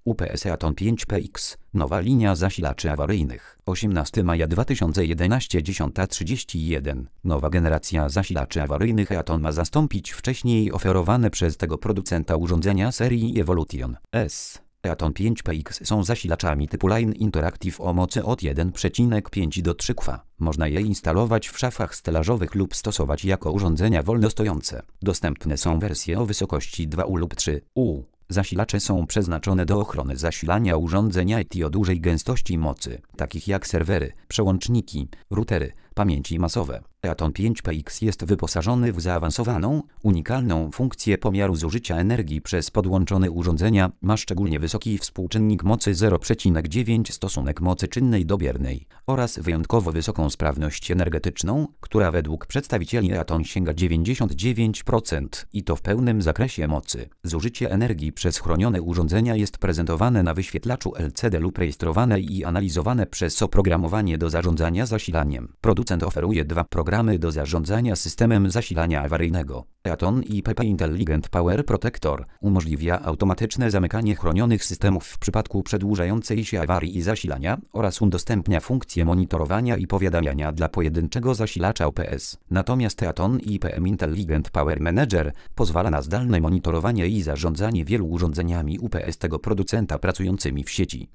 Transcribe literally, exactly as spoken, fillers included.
U P S Eaton pięć P X, nowa linia zasilaczy awaryjnych. osiemnastego maja dwa tysiące jedenastego, dziesiąta trzydzieści jeden. Nowa generacja zasilaczy awaryjnych Eaton ma zastąpić wcześniej oferowane przez tego producenta urządzenia serii Evolution S. Eaton pięć P X są zasilaczami typu Line Interactive o mocy od jeden przecinek pięć do trzech kW. Można je instalować w szafach stelażowych lub stosować jako urządzenia wolnostojące. Dostępne są wersje o wysokości dwa U lub trzy U. Zasilacze są przeznaczone do ochrony zasilania urządzenia I T o dużej gęstości mocy, takich jak serwery, przełączniki, routery, pamięci masowe. Eaton pięć P X jest wyposażony w zaawansowaną, unikalną funkcję pomiaru zużycia energii przez podłączone urządzenia, ma szczególnie wysoki współczynnik mocy zero przecinek dziewięć stosunek mocy czynnej do biernej oraz wyjątkowo wysoką sprawność energetyczną, która według przedstawicieli Eaton sięga dziewięćdziesiąt dziewięć procent i to w pełnym zakresie mocy. Zużycie energii przez chronione urządzenia jest prezentowane na wyświetlaczu L C D lub rejestrowane i analizowane przez oprogramowanie do zarządzania zasilaniem. Producent oferuje dwa programy do zarządzania systemem zasilania awaryjnego. Eaton I P P Intelligent Power Protector umożliwia automatyczne zamykanie chronionych systemów w przypadku przedłużającej się awarii i zasilania oraz udostępnia funkcję monitorowania i powiadamiania dla pojedynczego zasilacza U P S. Natomiast Eaton I P M Intelligent Power Manager pozwala na zdalne monitorowanie i zarządzanie wielu urządzeniami U P S tego producenta pracującymi w sieci.